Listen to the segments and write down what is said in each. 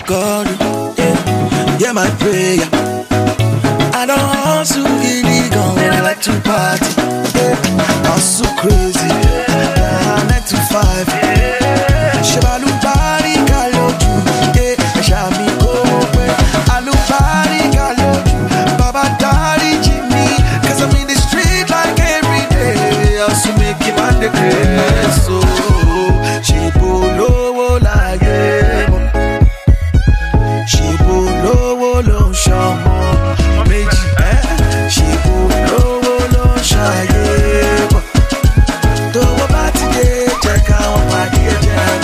God, yeah, my prayer. I don't hustle illegal when I like to party. I'm so crazy, 9 to 5. Shebalu bari galoju, shami kope. Alu bari galoju, Baba Daddy Jimmy. 'Cause I'm in the street like every day. I also make him on the grace. So she polo like she polo lo shamo. She polo lo shaye. Do about today, check out my dear jam.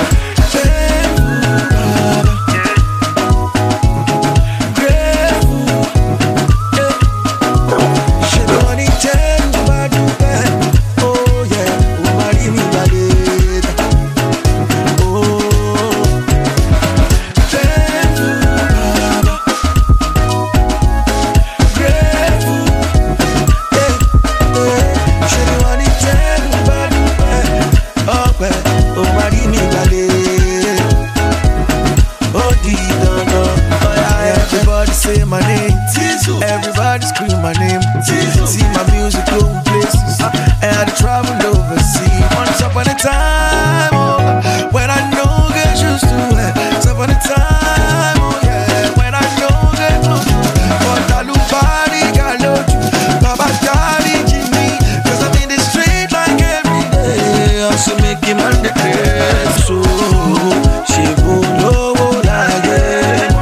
Say my name, everybody scream my name. See my music going places, and I travel overseas. Once upon a time, when I know girls used to it. Once upon a time, when I know girls used to it. But I look body, got look, Baba Daddy Jimmy. 'Cause I'm in the street like every day. I'm so making my day. So she will know what I get.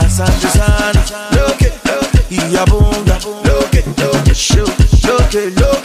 Look,